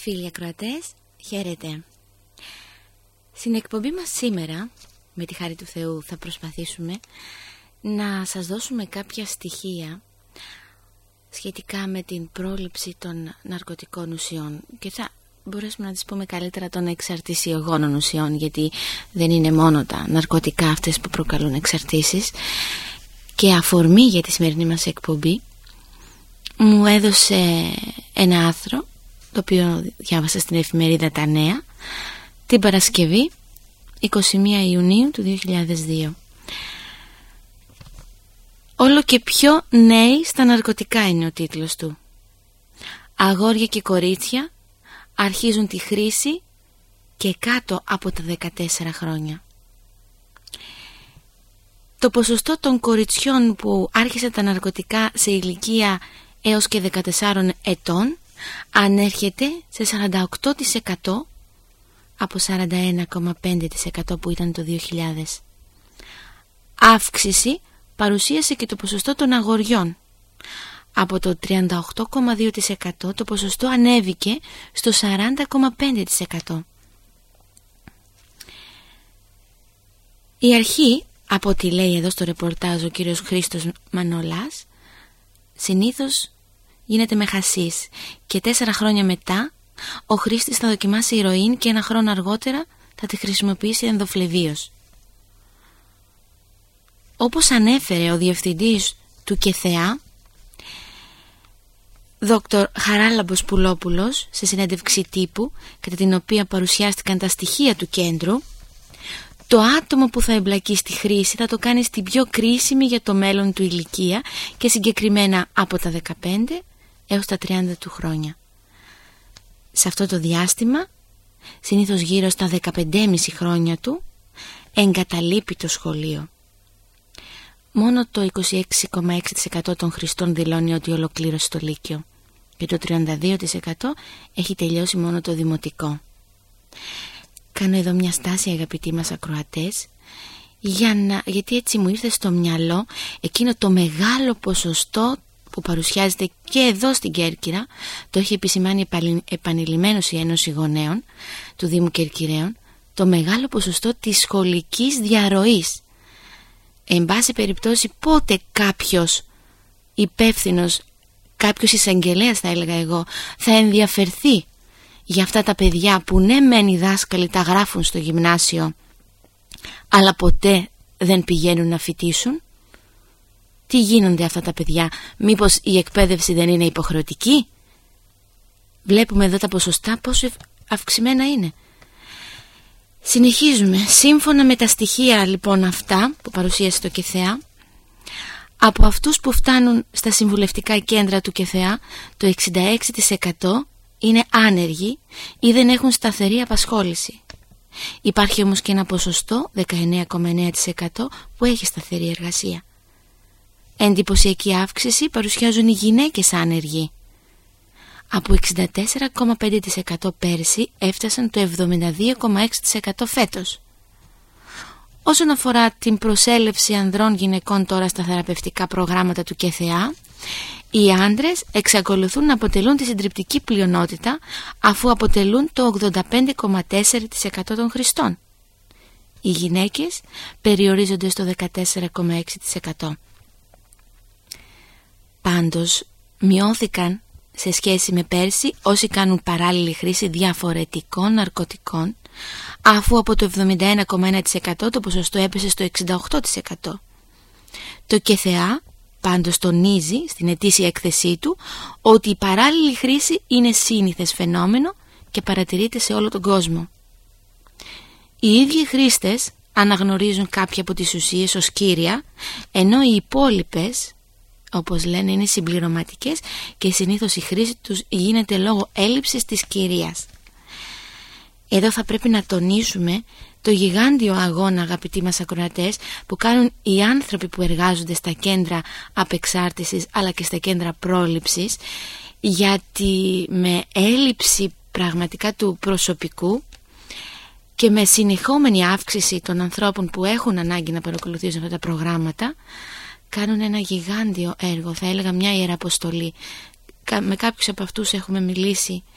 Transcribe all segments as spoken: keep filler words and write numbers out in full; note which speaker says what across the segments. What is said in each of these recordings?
Speaker 1: Φίλοι ακροατές, χαίρετε. Στην εκπομπή μας σήμερα, με τη χάρη του Θεού, θα προσπαθήσουμε να σας δώσουμε κάποια στοιχεία σχετικά με την πρόληψη των ναρκωτικών ουσιών και θα μπορέσουμε να τις πούμε καλύτερα των εξαρτησιογόνων ουσιών, γιατί δεν είναι μόνο τα ναρκωτικά αυτές που προκαλούν εξαρτήσεις. Και αφορμή για τη σημερινή μας εκπομπή μου έδωσε ένα άρθρο το οποίο διάβασα στην εφημερίδα Τα Νέα την Παρασκευή εικοστή πρώτη Ιουνίου του δύο χιλιάδες δύο. Όλο και πιο νέοι στα ναρκωτικά είναι ο τίτλος του. Αγόρια και κορίτσια αρχίζουν τη χρήση και κάτω από τα δεκατέσσερα χρόνια. Το ποσοστό των κοριτσιών που άρχισαν τα ναρκωτικά σε ηλικία έως και δεκατεσσάρων ετών ανέρχεται σε σαράντα οκτώ τοις εκατό από σαράντα ένα κόμμα πέντε τοις εκατό που ήταν το δύο χιλιάδες. Αύξηση παρουσίασε και το ποσοστό των αγοριών. Από το τριάντα οκτώ κόμμα δύο τοις εκατό το ποσοστό ανέβηκε στο σαράντα κόμμα πέντε τοις εκατό. Η αρχή, από ό,τι λέει εδώ στο ρεπορτάζ ο κύριος Χρήστος Μανολάς, συνήθως γίνεται με χασίς και τέσσερα χρόνια μετά ο χρήστης θα δοκιμάσει ηρωίνη και ένα χρόνο αργότερα θα τη χρησιμοποιήσει ενδοφλεβίως. Όπως ανέφερε ο διευθυντής του ΚΕΘΕΑ, δόκτωρ Χαράλαμπος Πουλόπουλος, σε συνέντευξη τύπου κατά την οποία παρουσιάστηκαν τα στοιχεία του κέντρου, το άτομο που θα εμπλακεί στη χρήση θα το κάνει στην πιο κρίσιμη για το μέλλον του ηλικία και συγκεκριμένα από τα δεκαπέντε έως τα τριάντα του χρόνια. Σε αυτό το διάστημα, συνήθως γύρω στα δεκαπέντε κόμμα πέντε χρόνια του, εγκαταλείπει το σχολείο. Μόνο το είκοσι έξι κόμμα έξι τοις εκατό των χρηστών δηλώνει ότι ολοκλήρωσε το λύκειο και το τριάντα δύο τοις εκατό έχει τελειώσει μόνο το δημοτικό. Κάνω εδώ μια στάση, αγαπητοί μας ακροατές, για να, γιατί έτσι μου ήρθε στο μυαλό εκείνο το μεγάλο ποσοστό που παρουσιάζεται και εδώ στην Κέρκυρα, το έχει επισημάνει επανειλημμένως η Ένωση Γονέων του Δήμου Κερκυραίων, το μεγάλο ποσοστό της σχολικής διαρροής. Εν πάση περιπτώσει, πότε κάποιος υπεύθυνος, κάποιος εισαγγελέας θα έλεγα εγώ, θα ενδιαφερθεί για αυτά τα παιδιά που ναι μεν οι δάσκαλοι τα γράφουν στο γυμνάσιο αλλά ποτέ δεν πηγαίνουν να φοιτήσουν? Τι γίνονται αυτά τα παιδιά? Μήπως η εκπαίδευση δεν είναι υποχρεωτική? Βλέπουμε εδώ τα ποσοστά πόσο αυξημένα είναι. Συνεχίζουμε. Σύμφωνα με τα στοιχεία λοιπόν αυτά που παρουσίασε το ΚΕΘΕΑ, από αυτούς που φτάνουν στα συμβουλευτικά κέντρα του ΚΕΘΕΑ, το εξήντα έξι τοις εκατό είναι άνεργοι ή δεν έχουν σταθερή απασχόληση. Υπάρχει όμως και ένα ποσοστό, δεκαεννέα κόμμα εννέα τοις εκατό, που έχει σταθερή εργασία. Εντυπωσιακή αύξηση παρουσιάζουν οι γυναίκες άνεργοι. Από εξήντα τέσσερα κόμμα πέντε τοις εκατό πέρσι έφτασαν το εβδομήντα δύο κόμμα έξι τοις εκατό φέτος. Όσον αφορά την προσέλευση ανδρών γυναικών τώρα στα θεραπευτικά προγράμματα του ΚΕΘΕΑ, οι άντρες εξακολουθούν να αποτελούν τη συντριπτική πλειονότητα, αφού αποτελούν το ογδόντα πέντε κόμμα τέσσερα τοις εκατό των χρηστών. Οι γυναίκες περιορίζονται στο δεκατέσσερα κόμμα έξι τοις εκατό. Πάντως μειώθηκαν σε σχέση με πέρσι όσοι κάνουν παράλληλη χρήση διαφορετικών ναρκωτικών, αφού από το εβδομήντα ένα κόμμα ένα τοις εκατό το ποσοστό έπεσε στο εξήντα οκτώ τοις εκατό. Το ΚΕΘΕΑ πάντως τονίζει στην ετήσια έκθεσή του ότι η παράλληλη χρήση είναι σύνηθες φαινόμενο και παρατηρείται σε όλο τον κόσμο. Οι ίδιοι χρήστες αναγνωρίζουν κάποια από τις ουσίες ως κύρια, ενώ οι υπόλοιπες, όπως λένε, είναι συμπληρωματικές και συνήθως η χρήση τους γίνεται λόγω έλλειψης της κυρίας. Εδώ θα πρέπει να τονίσουμε το γιγάντιο αγώνα, αγαπητοί μας ακροατές, που κάνουν οι άνθρωποι που εργάζονται στα κέντρα απεξάρτησης αλλά και στα κέντρα πρόληψης, γιατί με έλλειψη πραγματικά του προσωπικού και με συνεχόμενη αύξηση των ανθρώπων που έχουν ανάγκη να παρακολουθήσουν αυτά τα προγράμματα, κάνουν ένα γιγάντιο έργο, θα έλεγα μια ιεραποστολή. Με κάποιους από αυτούς έχουμε μιλήσει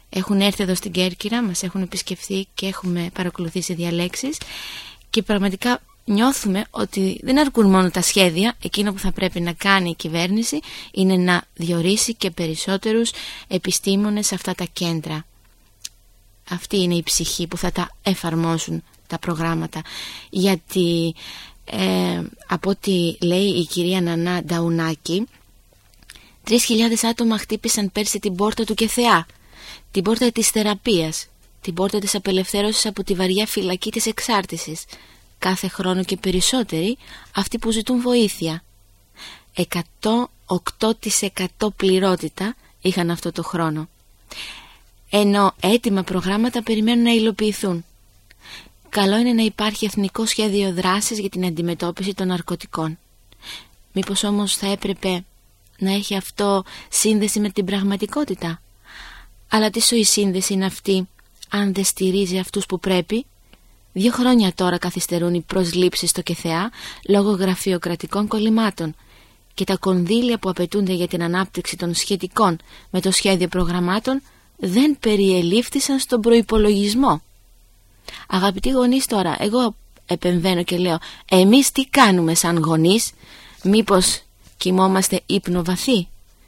Speaker 1: Έχουν έρθει εδώ στην Κέρκυρα, μας έχουν επισκεφθεί και έχουμε παρακολουθήσει διαλέξεις και πραγματικά νιώθουμε ότι δεν αρκούν μόνο τα σχέδια. Εκείνο που θα πρέπει να κάνει η κυβέρνηση είναι να διορίσει και περισσότερους επιστήμονες σε αυτά τα κέντρα. Αυτή είναι η ψυχή που θα τα εφαρμόσουν τα προγράμματα. Γιατί ε, από ό,τι λέει η κυρία Νανά Νταουνάκη, τρεις χιλιάδες άτομα χτύπησαν πέρσι την πόρτα του ΚΕΘΕΑ, την πόρτα της θεραπείας, την πόρτα της απελευθέρωσης από τη βαριά φυλακή της εξάρτησης. Κάθε χρόνο και περισσότεροι αυτοί που ζητούν βοήθεια. εκατό οκτώ τοις εκατό πληρότητα είχαν αυτό το χρόνο. Ενώ έτοιμα προγράμματα περιμένουν να υλοποιηθούν. Καλό είναι να υπάρχει εθνικό σχέδιο δράσης για την αντιμετώπιση των ναρκωτικών. Μήπως όμως θα έπρεπε να έχει αυτό σύνδεση με την πραγματικότητα? Αλλά τι σοή σύνδεση είναι αυτή αν δεν στηρίζει αυτούς που πρέπει? Δύο χρόνια τώρα καθυστερούν οι προσλήψεις στο ΚΕΘΕΑ λόγω γραφειοκρατικών κολλημάτων και τα κονδύλια που απαιτούνται για την ανάπτυξη των σχετικών με το σχέδιο προγραμμάτων δεν περιελήφθησαν στον προϋπολογισμό. Αγαπητοί γονείς, τώρα εγώ επεμβαίνω και λέω, εμείς τι κάνουμε σαν γονείς? Μήπως κοιμόμαστε ύπνο βαθύ?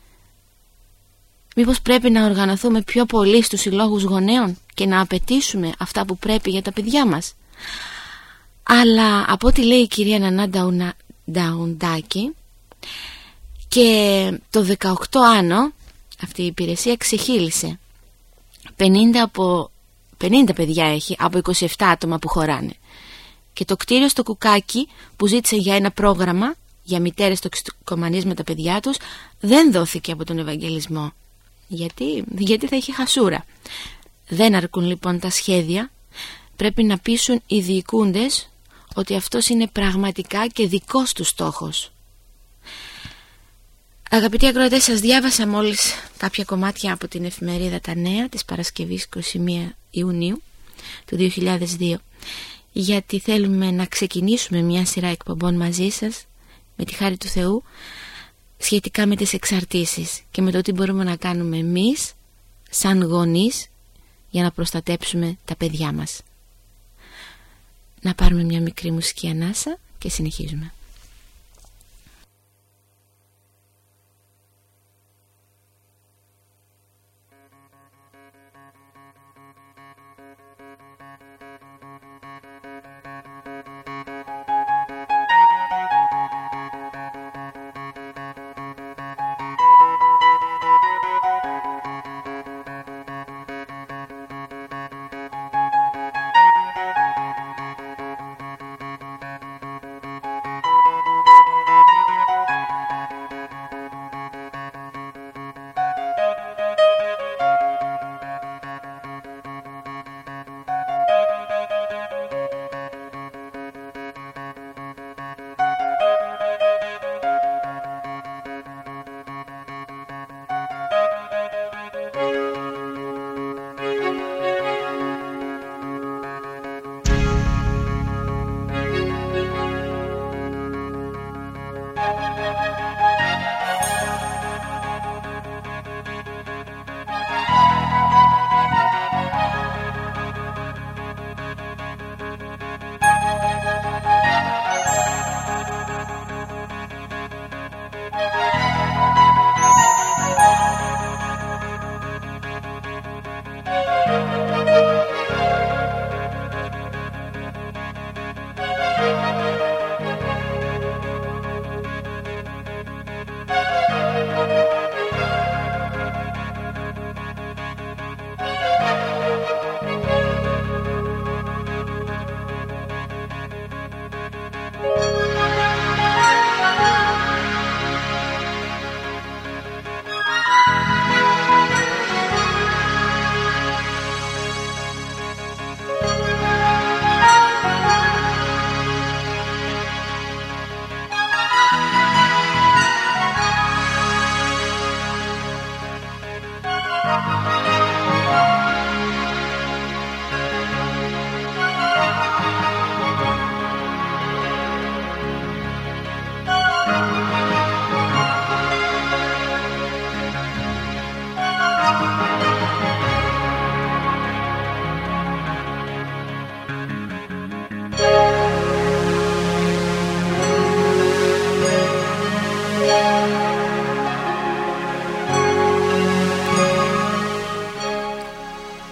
Speaker 1: Μήπως πρέπει να οργανωθούμε πιο πολύ στους συλλόγους γονέων και να απαιτήσουμε αυτά που πρέπει για τα παιδιά μας? Αλλά από ό,τι λέει η κυρία Νανά Νταουντάκη, και το δεκαοκτώ άνω αυτή η υπηρεσία ξεχύλισε. πενήντα, από, πενήντα παιδιά έχει από είκοσι επτά άτομα που χωράνε. Και το κτίριο στο Κουκάκι που ζήτησε για ένα πρόγραμμα για μητέρες τοξικομανείς με τα παιδιά τους δεν δόθηκε από τον Ευαγγελισμό. Γιατί, γιατί θα είχε χασούρα. Δεν αρκούν λοιπόν τα σχέδια. Πρέπει να πείσουν οι διοικούντες ότι αυτός είναι πραγματικά και δικός τους στόχος. Αγαπητοί ακροατές, σας διάβασα μόλις κάποια κομμάτια από την εφημερίδα Τα Νέα της Παρασκευής είκοσι μία Ιουνίου του δύο χιλιάδες δύο, γιατί θέλουμε να ξεκινήσουμε μια σειρά εκπομπών μαζί σας με τη χάρη του Θεού σχετικά με τις εξαρτήσεις και με το τι μπορούμε να κάνουμε εμείς σαν γονείς για να προστατέψουμε τα παιδιά μας. Να πάρουμε μια μικρή μουσική ανάσα και συνεχίζουμε.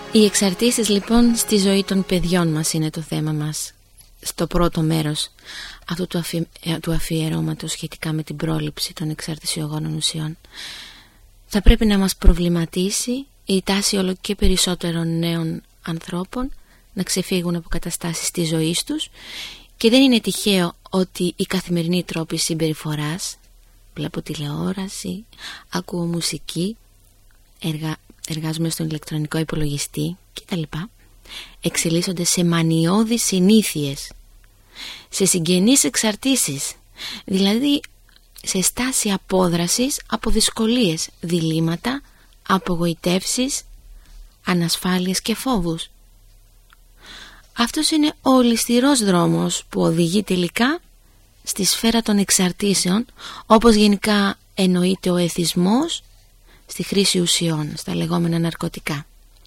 Speaker 1: Οι εξαρτήσεις λοιπόν στη ζωή των παιδιών μας είναι το θέμα μας στο πρώτο μέρος αυτού του, αφι... του αφιερώματος σχετικά με την πρόληψη των εξαρτησιογόνων ουσιών. Θα πρέπει να μας προβληματίσει η τάση όλο και περισσότερων νέων ανθρώπων να ξεφύγουν από καταστάσεις της ζωής τους, και δεν είναι τυχαίο ότι οι καθημερινοί τρόποι συμπεριφοράς, βλέπω τηλεόραση, ακούω μουσική, εργα... εργάζομαι στον ηλεκτρονικό υπολογιστή κτλ, εξελίσσονται σε μανιώδεις συνήθειες, σε συγγενείς εξαρτήσεις, δηλαδή σε στάση απόδρασης από δυσκολίες, διλήμματα, απογοητεύσεις, ανασφάλειες και φόβους. Αυτός είναι ο ολισθηρός δρόμος που οδηγεί τελικά στη σφαίρα των εξαρτήσεων, όπως γενικά εννοείται ο εθισμός στη χρήση ουσιών, στα λεγόμενα ναρκωτικά.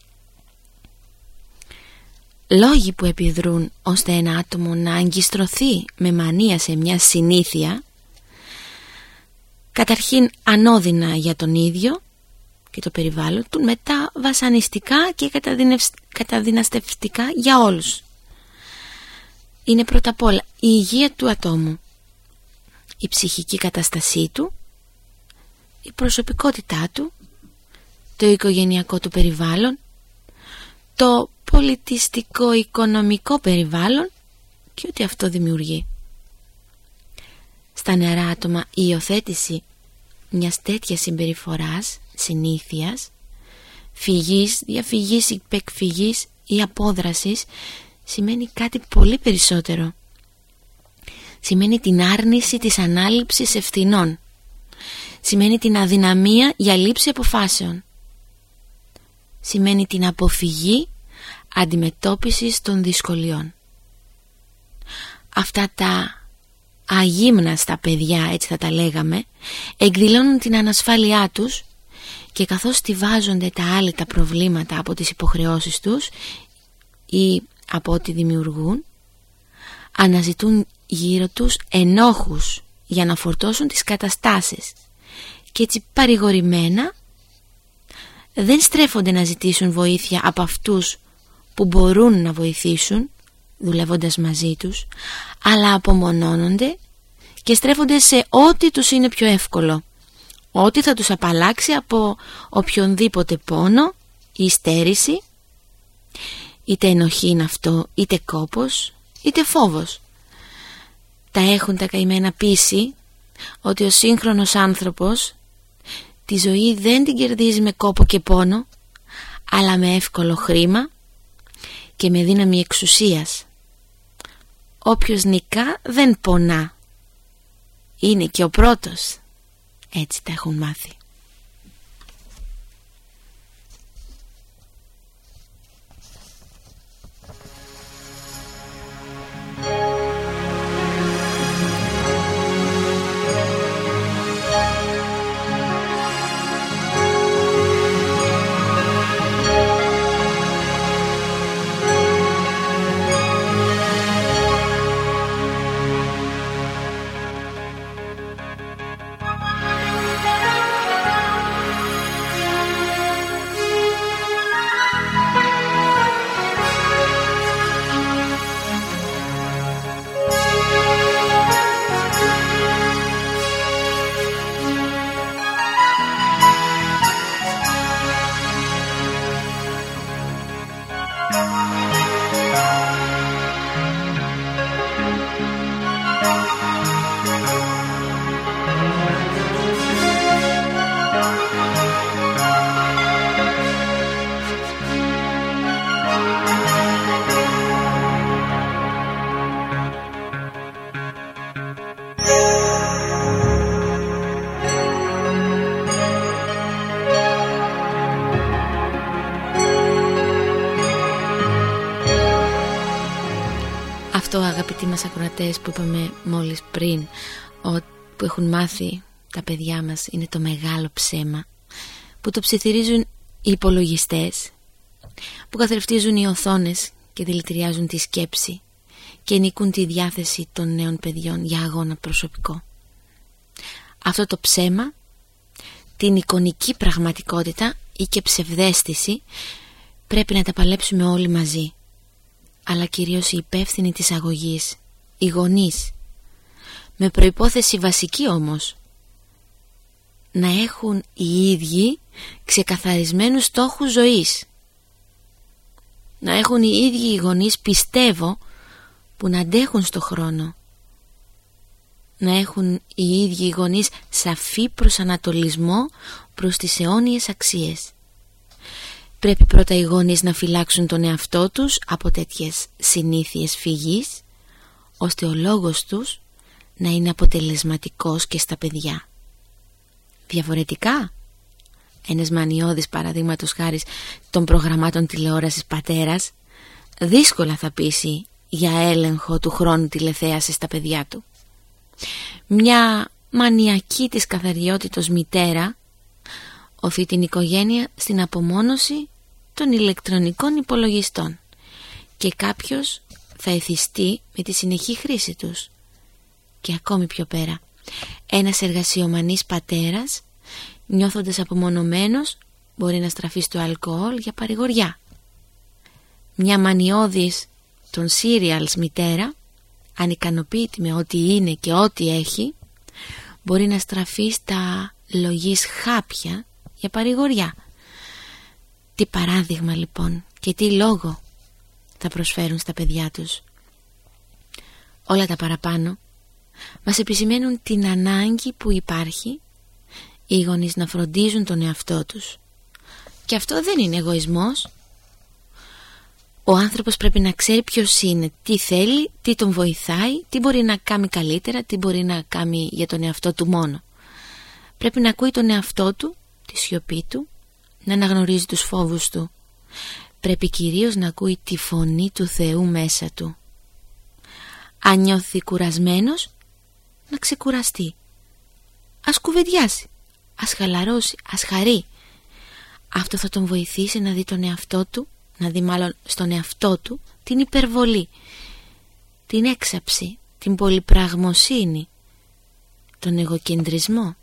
Speaker 1: Λόγοι που επιδρούν ώστε ένα άτομο να αγκιστρωθεί με μανία σε μια συνήθεια, καταρχήν ανώδυνα για τον ίδιο και το περιβάλλον του, μετά βασανιστικά και καταδυναστευτικά για όλους. Είναι πρώτα απ' όλα η υγεία του ατόμου, η ψυχική κατάστασή του, η προσωπικότητά του, το οικογενειακό του περιβάλλον, το πολιτιστικό οικονομικό περιβάλλον και ό,τι αυτό δημιουργεί. Στα νεαρά άτομα η υιοθέτηση μιας τέτοιας συμπεριφοράς, συνήθειας, φυγής, διαφυγής, υπεκφυγής ή απόδρασης σημαίνει κάτι πολύ περισσότερο. Σημαίνει την άρνηση της ανάληψης ευθυνών. Σημαίνει την αδυναμία για λήψη αποφάσεων. Σημαίνει την αποφυγή αντιμετώπισης των δυσκολιών. Αυτά τα αγύμναστα παιδιά, έτσι θα τα λέγαμε, εκδηλώνουν την ανασφάλειά τους, και καθώς στιβάζονται τα άλλη τα προβλήματα από τις υποχρεώσεις τους ή από ό,τι δημιουργούν, αναζητούν γύρω τους ενόχους για να φορτώσουν τις καταστάσεις, και έτσι παρηγορημένα δεν στρέφονται να ζητήσουν βοήθεια από αυτούς που μπορούν να βοηθήσουν δουλεύοντας μαζί τους, αλλά απομονώνονται και στρέφονται σε ό,τι τους είναι πιο εύκολο, ό,τι θα τους απαλλάξει από οποιονδήποτε πόνο ή στέρηση, είτε ενοχή είναι αυτό, είτε κόπος, είτε φόβος. Τα έχουν τα καημένα πείσει ότι ο σύγχρονος άνθρωπος τη ζωή δεν την κερδίζει με κόπο και πόνο, αλλά με εύκολο χρήμα και με δύναμη εξουσίας. Όποιος νικά δεν πονά, είναι και ο πρώτος. Έτσι τα έχουν μάθει. Αυτό, αγαπητοί μας ακροατές, που είπαμε μόλις πριν, που έχουν μάθει τα παιδιά μας, είναι το μεγάλο ψέμα που το ψιθυρίζουν οι υπολογιστές, που καθρεφτίζουν οι οθόνες και δηλητηριάζουν τη σκέψη και νικούν τη διάθεση των νέων παιδιών για αγώνα προσωπικό. Αυτό το ψέμα, την εικονική πραγματικότητα ή και ψευδαίσθηση, πρέπει να τα παλέψουμε όλοι μαζί, αλλά κυρίως οι υπεύθυνοι της αγωγής, οι γονείς, με προϋπόθεση βασική όμως, να έχουν οι ίδιοι ξεκαθαρισμένους στόχους ζωής. Να έχουν οι ίδιοι οι γονείς, πιστεύω, που να αντέχουν στο χρόνο. Να έχουν οι ίδιοι οι γονείς σαφή προσανατολισμό προς τις αιώνιες αξίες. Πρέπει πρώτα οι γονείς να φυλάξουν τον εαυτό τους από τέτοιες συνήθειες φυγής, ώστε ο λόγος τους να είναι αποτελεσματικός και στα παιδιά. Διαφορετικά, ένας μανιώδης, παραδείγματος χάρη των προγραμμάτων τηλεόρασης πατέρας, δύσκολα θα πείσει για έλεγχο του χρόνου τηλεθέασης στα παιδιά του. Μια μανιακή της καθαριότητος μητέρα οθεί την οικογένεια στην απομόνωση των ηλεκτρονικών υπολογιστών και κάποιος θα εθιστεί με τη συνεχή χρήση τους. Και ακόμη πιο πέρα, ένας εργασιομανής πατέρας, νιώθοντας απομονωμένος, μπορεί να στραφεί στο αλκοόλ για παρηγοριά. Μια μανιώδης των σύριαλς μητέρα, ανικανοποίητη με ό,τι είναι και ό,τι έχει, μπορεί να στραφεί στα λογής χάπια για παρηγοριά. Τι παράδειγμα λοιπόν και τι λόγο θα προσφέρουν στα παιδιά τους. Όλα τα παραπάνω μας επισημαίνουν την ανάγκη που υπάρχει οι γονείς να φροντίζουν τον εαυτό τους. Και αυτό δεν είναι εγωισμός. Ο άνθρωπος πρέπει να ξέρει ποιος είναι, τι θέλει, τι τον βοηθάει, τι μπορεί να κάνει καλύτερα, τι μπορεί να κάνει για τον εαυτό του μόνο. Πρέπει να ακούει τον εαυτό του, τη σιωπή του, να αναγνωρίζει τους φόβους του. Πρέπει κυρίως να ακούει τη φωνή του Θεού μέσα του. Αν νιώθει κουρασμένος, να ξεκουραστεί. Ας κουβεντιάσει, ας χαλαρώσει, ας χαρεί. Αυτό θα τον βοηθήσει να δει τον εαυτό του, να δει μάλλον στον εαυτό του την υπερβολή, την έξαψη, την πολυπραγμοσύνη, τον εγωκεντρισμό.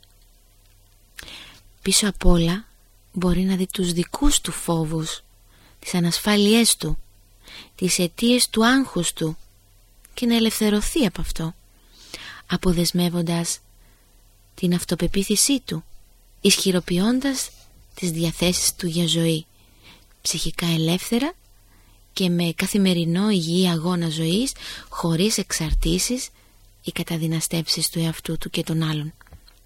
Speaker 1: Πίσω απ' όλα μπορεί να δει τους δικούς του φόβους, τις ανασφάλειές του, τις αιτίες του άγχους του και να ελευθερωθεί από αυτό, αποδεσμεύοντας την αυτοπεποίθησή του, ισχυροποιώντας τις διαθέσεις του για ζωή, ψυχικά ελεύθερα και με καθημερινό υγιή αγώνα ζωής, χωρίς εξαρτήσεις ή καταδυναστεύσεις του εαυτού του και των άλλων.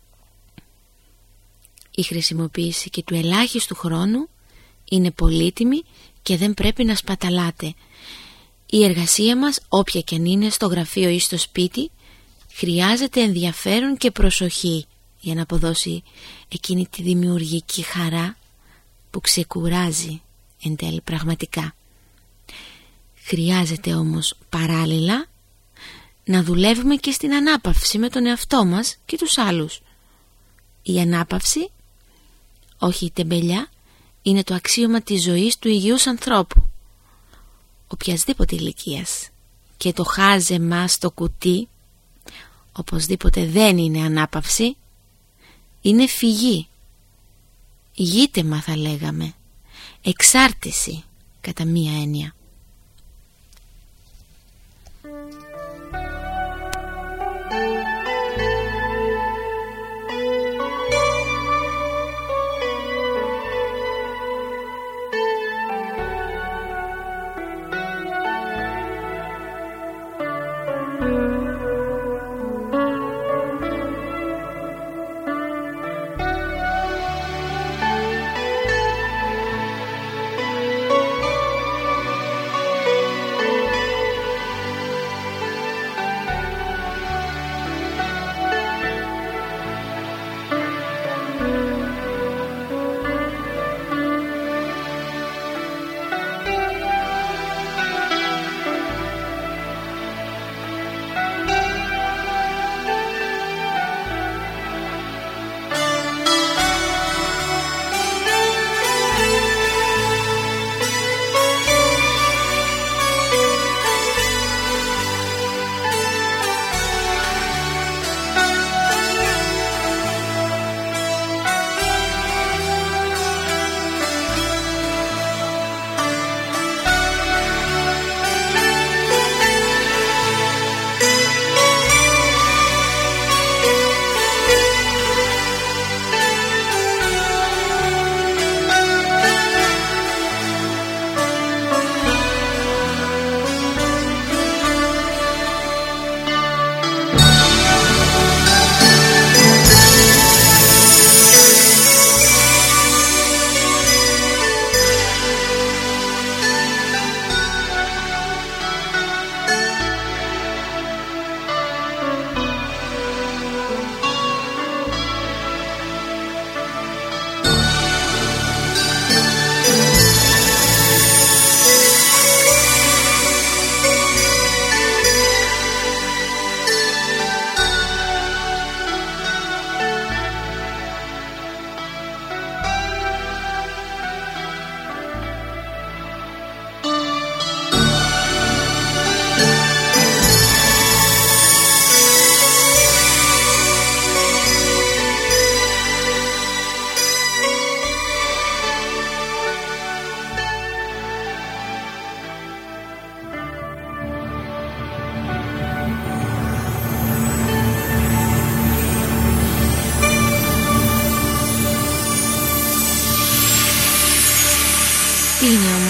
Speaker 1: Η χρησιμοποίηση και του ελάχιστου χρόνου είναι πολύτιμη και δεν πρέπει να σπαταλάτε. Η εργασία μας, όποια και αν είναι, στο γραφείο ή στο σπίτι, χρειάζεται ενδιαφέρον και προσοχή για να αποδώσει εκείνη τη δημιουργική χαρά που ξεκουράζει εν τέλει πραγματικά. Χρειάζεται όμως παράλληλα να δουλεύουμε και στην ανάπαυση με τον εαυτό μας και τους άλλους. Η ανάπαυση, όχι η τεμπελιά, είναι το αξίωμα της ζωής του υγιούς ανθρώπου, οποιασδήποτε ηλικίας, και το χάζεμα στο κουτί οπωσδήποτε δεν είναι ανάπαυση, είναι φυγή, γείτεμα θα λέγαμε, εξάρτηση κατά μία έννοια.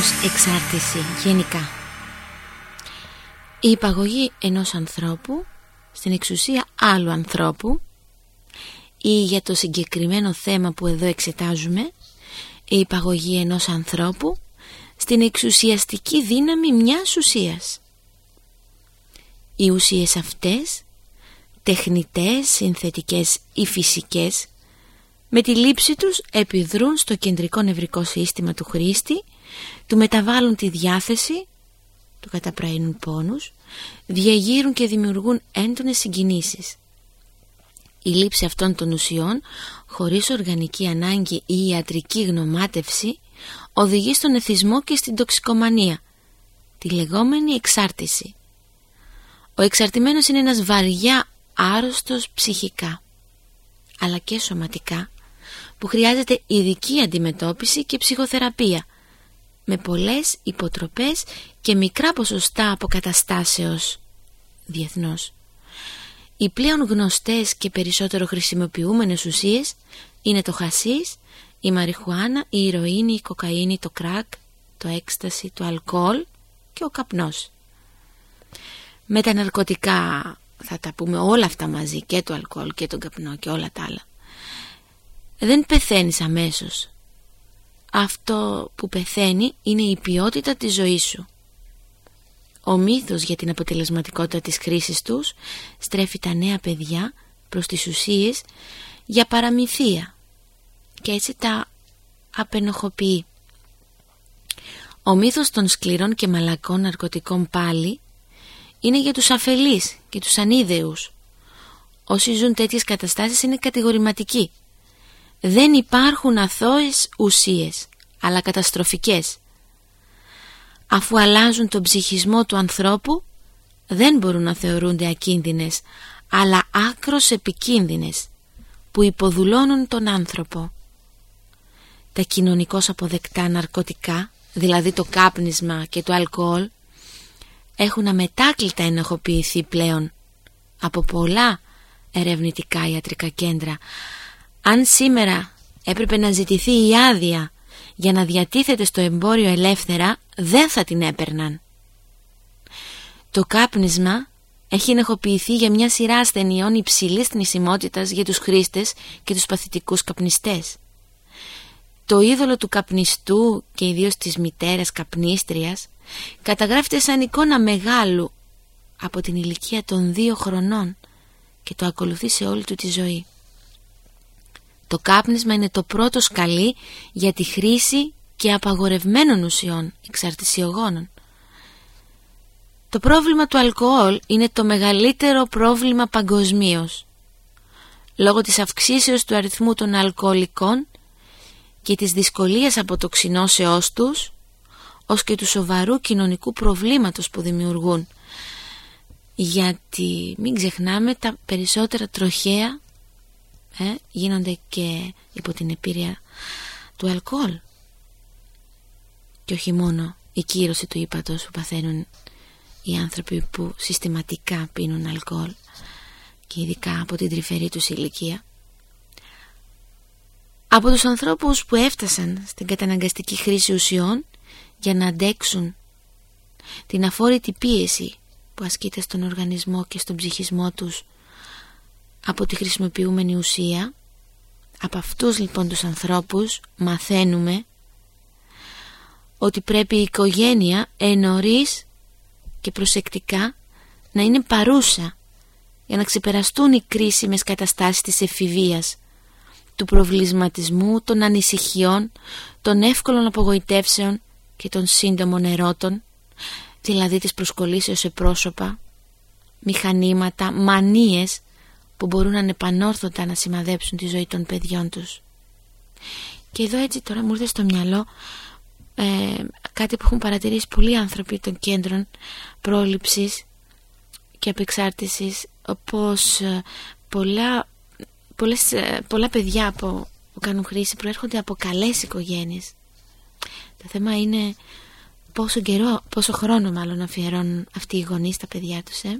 Speaker 1: εξάρτηση γενικά. Η υπαγωγή ενός ανθρώπου στην εξουσία άλλου ανθρώπου, ή για το συγκεκριμένο θέμα που εδώ εξετάζουμε, η υπαγωγή ενός ανθρώπου στην εξουσιαστική δύναμη μιας ουσίας. Οι ουσίες αυτές, τεχνητές, συνθετικές ή φυσικές, με τη λήψη τους επιδρούν στο κεντρικό νευρικό σύστημα του χρήστη, του μεταβάλλουν τη διάθεση, του καταπραίνουν πόνους, διαγείρουν και δημιουργούν έντονες συγκινήσεις. Η λήψη αυτών των ουσιών, χωρίς οργανική ανάγκη ή ιατρική γνωμάτευση, οδηγεί στον εθισμό και στην τοξικομανία, τη λεγόμενη εξάρτηση. Ο εξαρτημένος είναι ένας βαριά άρρωστος ψυχικά, αλλά και σωματικά, που χρειάζεται ειδική αντιμετώπιση και ψυχοθεραπεία, με πολλές υποτροπές και μικρά ποσοστά αποκαταστάσεως διεθνώς. Οι πλέον γνωστές και περισσότερο χρησιμοποιούμενες ουσίες είναι το χασίς, η μαριχουάνα, η ηρωίνη, η κοκαίνη, το κράκ, το έκσταση, το αλκοόλ και ο καπνός. Με τα ναρκωτικά θα τα πούμε όλα αυτά μαζί, και το αλκοόλ και τον καπνό και όλα τα άλλα. Δεν πεθαίνεις αμέσως. Αυτό που πεθαίνει είναι η ποιότητα της ζωής σου. Ο μύθος για την αποτελεσματικότητα της χρήσης τους στρέφει τα νέα παιδιά προς τις ουσίες για παραμυθία και έτσι τα απενοχοποιεί. Ο μύθος των σκληρών και μαλακών ναρκωτικών πάλι είναι για τους αφελείς και τους ανίδεους. Όσοι ζουν τέτοιες καταστάσεις είναι κατηγορηματικοί. Δεν υπάρχουν αθώες ουσίες, αλλά καταστροφικές. Αφού αλλάζουν τον ψυχισμό του ανθρώπου, δεν μπορούν να θεωρούνται ακίνδυνες, αλλά άκρως επικίνδυνες, που υποδουλώνουν τον άνθρωπο. Τα κοινωνικώς αποδεκτά ναρκωτικά, δηλαδή το κάπνισμα και το αλκοόλ, έχουν αμετάκλητα ενοχοποιηθεί πλέον από πολλά ερευνητικά ιατρικά κέντρα. Αν σήμερα έπρεπε να ζητηθεί η άδεια για να διατίθεται στο εμπόριο ελεύθερα, δεν θα την έπαιρναν. Το κάπνισμα έχει ενοχοποιηθεί για μια σειρά ασθενειών υψηλής θνησιμότητας για τους χρήστες και τους παθητικούς καπνιστές. Το είδωλο του καπνιστού και ιδίως της μητέρας καπνίστριας καταγράφεται σαν εικόνα μεγάλου από την ηλικία των δύο χρονών και το ακολουθεί σε όλη του τη ζωή. Το κάπνισμα είναι το πρώτο σκαλί για τη χρήση και απαγορευμένων ουσιών εξαρτησιογόνων. Το πρόβλημα του αλκοόλ είναι το μεγαλύτερο πρόβλημα παγκοσμίως. Λόγω της αυξήσεως του αριθμού των αλκοολικών και της δυσκολίας αποτοξινώσεώς τους, ως και του σοβαρού κοινωνικού προβλήματος που δημιουργούν. Γιατί μην ξεχνάμε, τα περισσότερα τροχαία ε, γίνονται και υπό την επίρρεια του αλκοόλ. Και όχι μόνο η κύρωση του ύπατος που παθαίνουν οι άνθρωποι που συστηματικά πίνουν αλκοόλ, και ειδικά από την τρυφερή τους ηλικία. Από τους ανθρώπους που έφτασαν στην καταναγκαστική χρήση ουσιών για να αντέξουν την αφόρητη πίεση που ασκείται στον οργανισμό και στον ψυχισμό τους από τη χρησιμοποιούμενη ουσία, από αυτούς λοιπόν τους ανθρώπους μαθαίνουμε ότι πρέπει η οικογένεια ενωρίς και προσεκτικά να είναι παρούσα για να ξεπεραστούν οι κρίσιμες καταστάσεις της εφηβείας, του προβληματισμού, των ανησυχιών, των εύκολων απογοητεύσεων και των σύντομων ερώτων, δηλαδή της προσκολήσεως σε πρόσωπα, μηχανήματα, μανίες που μπορούν ανεπανόρθωτα να σημαδέψουν τη ζωή των παιδιών τους. Και εδώ έτσι τώρα μου ήρθε στο μυαλό ε, κάτι που έχουν παρατηρήσει πολλοί άνθρωποι των κέντρων πρόληψης και απεξάρτησης, όπως ε, πολλά, πολλές, ε, πολλά παιδιά που, που κάνουν χρήση προέρχονται από καλές οικογένειες. Το θέμα είναι πόσο καιρό, πόσο χρόνο μάλλον αφιερώνουν αυτοί οι γονείς στα παιδιά τους. Ε.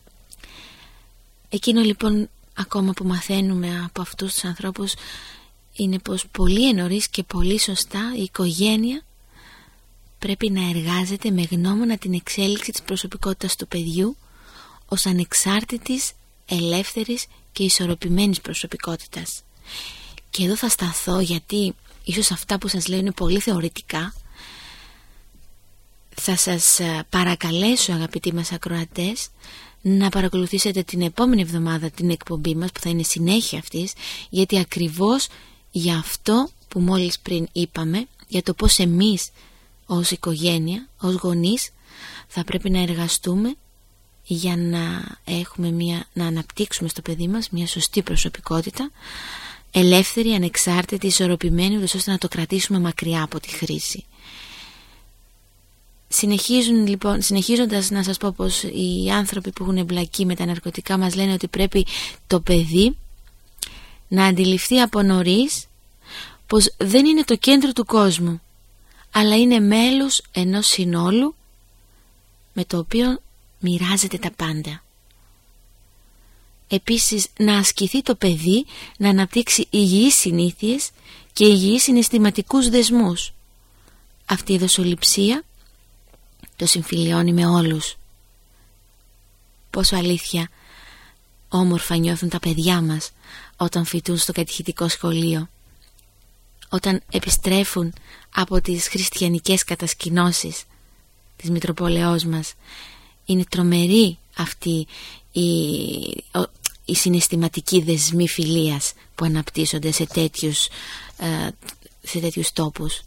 Speaker 1: Εκείνο λοιπόν ακόμα που μαθαίνουμε από αυτούς τους ανθρώπους είναι πως πολύ ενωρίς και πολύ σωστά η οικογένεια πρέπει να εργάζεται με γνώμονα την εξέλιξη της προσωπικότητας του παιδιού ως ανεξάρτητης, ελεύθερης και ισορροπημένης προσωπικότητας. Και εδώ θα σταθώ, γιατί ίσως αυτά που σας λέω είναι πολύ θεωρητικά. Θα σας παρακαλέσω, αγαπητοί μας ακροατές, να παρακολουθήσετε την επόμενη εβδομάδα την εκπομπή μας, που θα είναι συνέχεια αυτής, γιατί ακριβώς για αυτό που μόλις πριν είπαμε, για το πώς εμείς ως οικογένεια, ως γονείς, θα πρέπει να εργαστούμε για να έχουμε μια, να αναπτύξουμε στο παιδί μας μια σωστή προσωπικότητα, ελεύθερη, ανεξάρτητη, ισορροπημένη, ώστε να το κρατήσουμε μακριά από τη χρήση. Συνεχίζουν, λοιπόν, συνεχίζοντας να σας πω πως οι άνθρωποι που έχουν εμπλακεί με τα ναρκωτικά μας λένε ότι πρέπει το παιδί να αντιληφθεί από νωρίς πως δεν είναι το κέντρο του κόσμου, αλλά είναι μέλος ενός συνόλου με το οποίο μοιράζεται τα πάντα. Επίσης, να ασκηθεί το παιδί να αναπτύξει υγιείς συνήθειες και υγιείς συναισθηματικούς δεσμούς. Αυτή η δοσοληψία το συμφιλιώνει με όλους. Πόσο αλήθεια όμορφα νιώθουν τα παιδιά μας όταν φοιτούν στο κατηχητικό σχολείο, όταν επιστρέφουν από τις χριστιανικές κατασκηνώσεις της Μητροπολεώς μας. Είναι τρομερή αυτή η, η συναισθηματική δεσμή φιλίας που αναπτύσσονται σε τέτοιους, σε τέτοιους τόπους.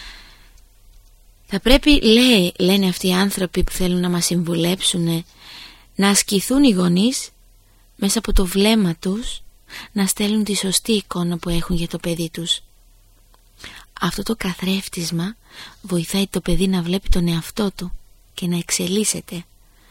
Speaker 1: Θα πρέπει, λέει, λένε αυτοί οι άνθρωποι που θέλουν να μας συμβουλέψουν, να ασκηθούν οι γονείς μέσα από το βλέμμα τους να στέλνουν τη σωστή εικόνα που έχουν για το παιδί τους. Αυτό το καθρέφτισμα βοηθάει το παιδί να βλέπει τον εαυτό του και να εξελίσσεται.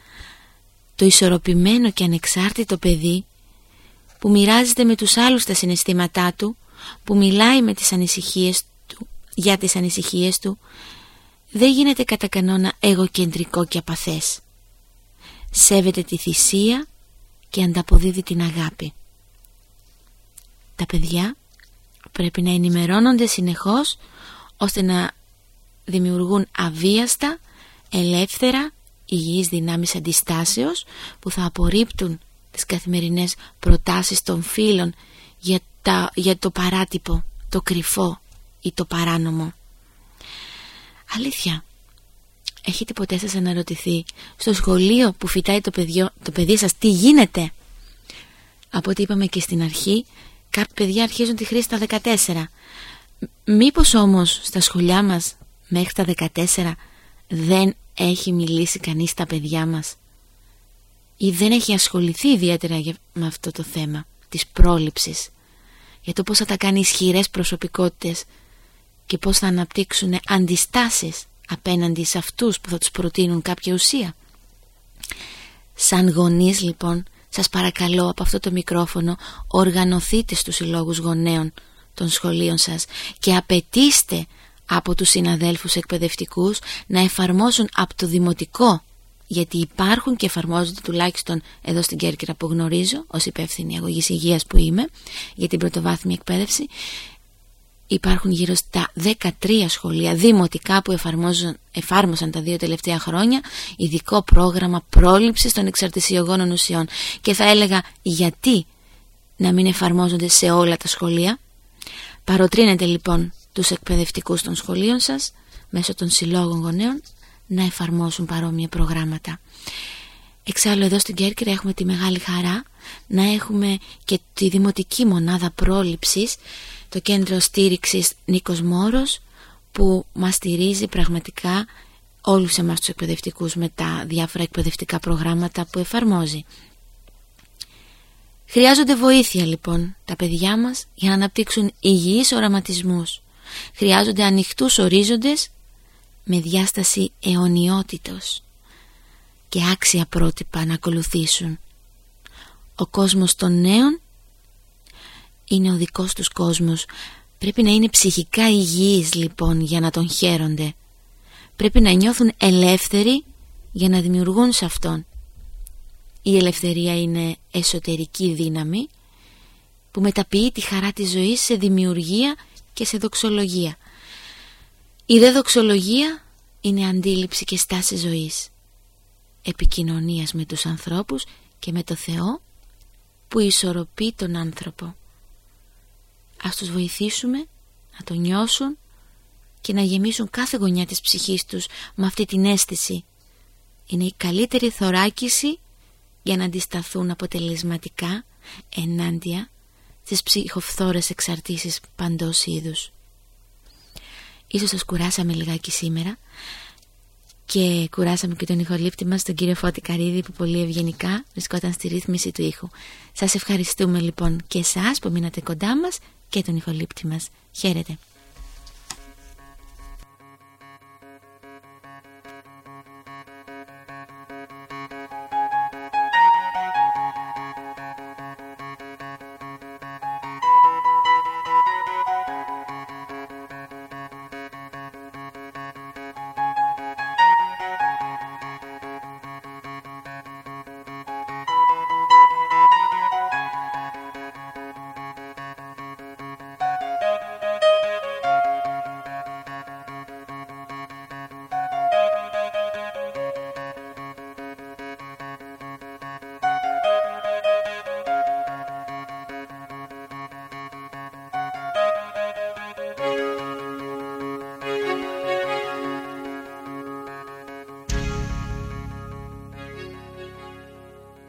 Speaker 1: Το ισορροπημένο και ανεξάρτητο παιδί που μοιράζεται με τους άλλους τα συναισθήματά του, που μιλάει με τις ανησυχίες του, για τις ανησυχίες του, δεν γίνεται κατά κανόνα εγωκεντρικό και απαθές. Σέβεται τη θυσία και ανταποδίδει την αγάπη. Τα παιδιά πρέπει να ενημερώνονται συνεχώς ώστε να δημιουργούν αβίαστα, ελεύθερα, υγιείς δυνάμεις αντιστάσεως που θα απορρίπτουν τις καθημερινές προτάσεις των φίλων για, τα, για το παράτυπο, το κρυφό ή το παράνομο. Αλήθεια, έχετε ποτέ σας αναρωτηθεί στο σχολείο που φοιτάει το, παιδιό, το παιδί σας τι γίνεται? Από ό,τι είπαμε και στην αρχή, κάποια παιδιά αρχίζουν τη χρήση στα δεκατέσσερα. Μήπως όμως στα σχολιά μας μέχρι τα δεκατέσσερα δεν έχει μιλήσει κανείς στα παιδιά μας ή δεν έχει ασχοληθεί ιδιαίτερα με αυτό το θέμα της πρόληψης, για το πώς θα τα κάνει ισχυρές προσωπικότητες και πώς θα αναπτύξουν αντιστάσεις απέναντι σε αυτούς που θα τους προτείνουν κάποια ουσία. Σαν γονείς, λοιπόν, σας παρακαλώ από αυτό το μικρόφωνο, οργανωθείτε στους συλλόγους γονέων των σχολείων σας και απαιτήστε από τους συναδέλφους εκπαιδευτικούς να εφαρμόσουν από το δημοτικό, γιατί υπάρχουν και εφαρμόζονται, τουλάχιστον εδώ στην Κέρκυρα που γνωρίζω ως υπεύθυνη αγωγής υγείας που είμαι για την πρωτοβάθμια εκπαίδευση, υπάρχουν γύρω στα δεκατρία σχολεία δημοτικά που εφάρμοσαν τα δύο τελευταία χρόνια ειδικό πρόγραμμα πρόληψης των εξαρτησιογόνων ουσιών. Και θα έλεγα, γιατί να μην εφαρμόζονται σε όλα τα σχολεία? Παροτρύνετε λοιπόν τους εκπαιδευτικούς των σχολείων σας μέσω των συλλόγων γονέων να εφαρμόσουν παρόμοια προγράμματα. Εξάλλου εδώ στην Κέρκυρα έχουμε τη μεγάλη χαρά να έχουμε και τη δημοτική μονάδα πρόληψης, το κέντρο στήριξης Νίκος Μόρος, που μας στηρίζει πραγματικά όλους εμάς τους εκπαιδευτικούς με τα διάφορα εκπαιδευτικά προγράμματα που εφαρμόζει. Χρειάζονται βοήθεια λοιπόν τα παιδιά μας για να αναπτύξουν υγιείς οραματισμούς. Χρειάζονται ανοιχτούς ορίζοντες με διάσταση αιωνιότητος και άξια πρότυπα να ακολουθήσουν. Ο κόσμος των νέων είναι ο δικός τους κόσμος. Πρέπει να είναι ψυχικά υγιείς λοιπόν για να τον χαίρονται. Πρέπει να νιώθουν ελεύθεροι για να δημιουργούν σε αυτόν. Η ελευθερία είναι εσωτερική δύναμη που μεταποιεί τη χαρά της ζωής σε δημιουργία και σε δοξολογία. Η δε δοξολογία είναι αντίληψη και στάση ζωής, επικοινωνίας με τους ανθρώπους και με το Θεό που ισορροπεί τον άνθρωπο. Ας τους βοηθήσουμε να το νιώσουν και να γεμίσουν κάθε γωνιά της ψυχής τους με αυτή την αίσθηση. Είναι η καλύτερη θωράκιση για να αντισταθούν αποτελεσματικά ενάντια στις ψυχοφθόρες εξαρτήσεις παντός είδους. Ίσως σας κουράσαμε λιγάκι σήμερα και κουράσαμε και τον ηχολήπτη μας, τον κύριο Φώτη Καρίδη, που πολύ ευγενικά βρισκόταν στη ρύθμιση του ήχου. Σας ευχαριστούμε λοιπόν και εσάς που μείνατε κοντά μας και τον ηχολήπτη μας. Χαίρετε.